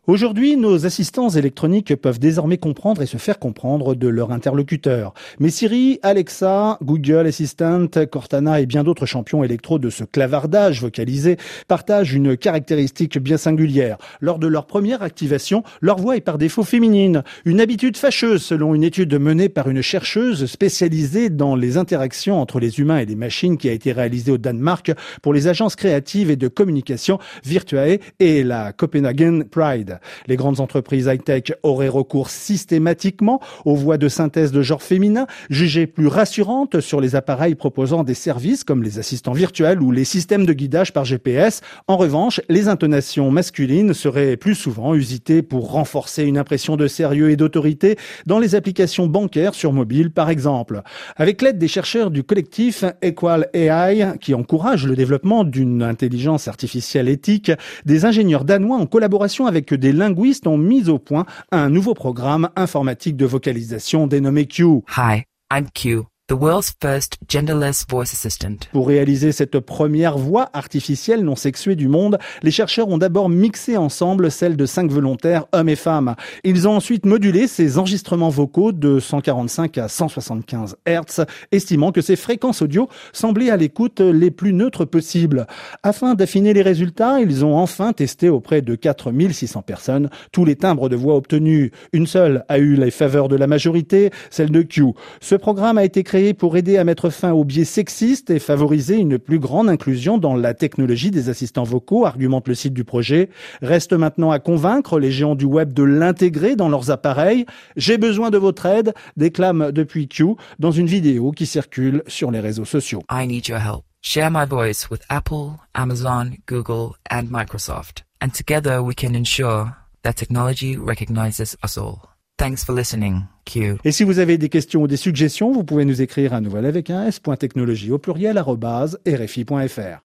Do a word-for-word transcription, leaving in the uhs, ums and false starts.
Aujourd'hui, nos assistants électroniques peuvent désormais comprendre et se faire comprendre de leur interlocuteur. Mais Siri, Alexa, Google Assistant, Cortana et bien d'autres champions électro de ce clavardage vocalisé partagent une caractéristique bien singulière. Lors de leur première activation, leur voix est par défaut féminine. Une habitude fâcheuse selon une étude menée par une chercheuse spécialisée dans les interactions entre les humains et les machines qui a été réalisée au Danemark pour les agences créatives et de communication Virtuae et la Copenhagen Pride. Les grandes entreprises high-tech auraient recours systématiquement aux voix de synthèse de genre féminin, jugées plus rassurantes sur les appareils proposant des services comme les assistants virtuels ou les systèmes de guidage par G P S. En revanche, les intonations masculines seraient plus souvent usitées pour renforcer une impression de sérieux et d'autorité dans les applications bancaires sur mobile, par exemple. Avec l'aide des chercheurs du collectif Equal A I, qui encourage le développement d'une intelligence artificielle éthique, des ingénieurs danois en collaboration avec des linguistes ont mis au point un nouveau programme informatique de vocalisation dénommé Q. Hi, I'm Q, the world's first genderless voice assistant. Pour réaliser cette première voix artificielle non sexuée du monde, les chercheurs ont d'abord mixé ensemble celles de cinq volontaires, hommes et femmes. Ils ont ensuite modulé ces enregistrements vocaux de cent quarante-cinq à cent soixante-quinze hertz, estimant que ces fréquences audio semblaient à l'écoute les plus neutres possibles. Afin d'affiner les résultats, ils ont enfin testé auprès de quatre mille six cents personnes tous les timbres de voix obtenus. Une seule a eu les faveurs de la majorité, celle de Q. Ce programme a été créé pour aider à mettre fin aux biais sexistes et favoriser une plus grande inclusion dans la technologie des assistants vocaux, argumente le site du projet. Reste maintenant à convaincre les géants du web de l'intégrer dans leurs appareils. J'ai besoin de votre aide, déclame depuis Q dans une vidéo qui circule sur les réseaux sociaux. I need your help. Share my voice with Apple, Amazon, Google, and Microsoft. And together we can ensure that technology recognizes us all. Thanks for listening, Q. Et si vous avez des questions ou des suggestions, vous pouvez nous écrire à nouvelle avec un s.technologie au pluriel arobase rfi point fr.